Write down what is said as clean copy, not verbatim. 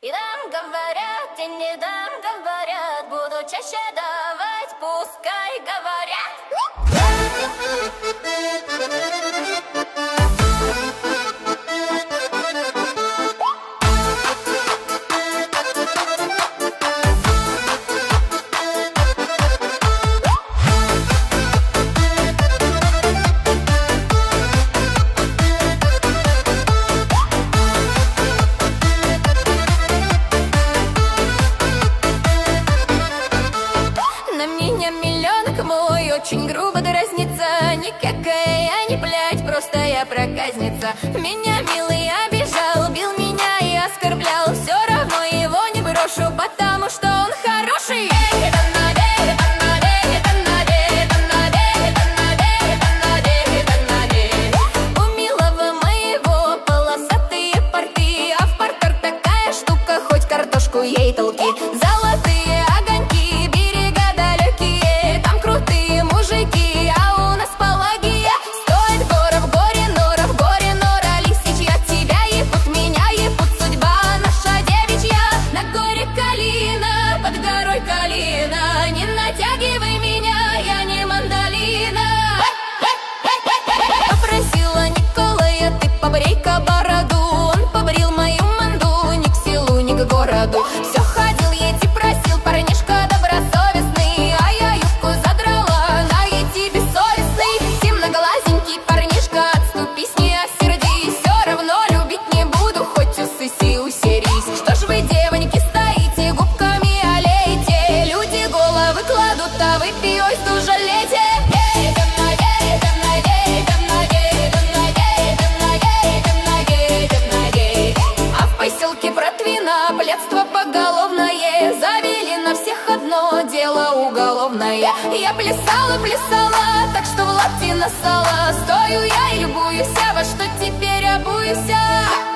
И дам говорят, и не дам говорят, буду чаще давать, пускай говорят. Очень грубо дразнится, никакая я не блядь, просто я проказница. Меня милый обижал, бил меня и оскорблял, все равно его не брошу, потому что он хороший. У милого моего полосатые порты, а в портах такая штука, хоть картошку ей толки. Золотые огоньки, берега далекие, там крутые мужики, а у нас палагия. Стоит гора в горе нора, лисичья, тебя ебут, меня ебут, судьба наша девичья. На горе калина, под горой калина, не натягивай меня, я не мандолина. Попросила Николая, ты побрей-ка бороду, он побрил мою манду, ни к селу, ни к городу. Все ходил, ети просил, парнишка добросовестный, а я юбку задрала, на ети бессовестный. Темноглазенький парнишка, отступись, не осердись, все равно любить не буду, хоть усыси, усерись. Что ж вы, девоньки, стоите, губками олеете, люди головы кладут, а вы пьёсь жалеете. А в поселке Протвино блядство поголовное, завели на всех одно дело уголовное. Я плясала, так что в лапти нассала, стою я и любуюсь, а во что теперь обуюсь?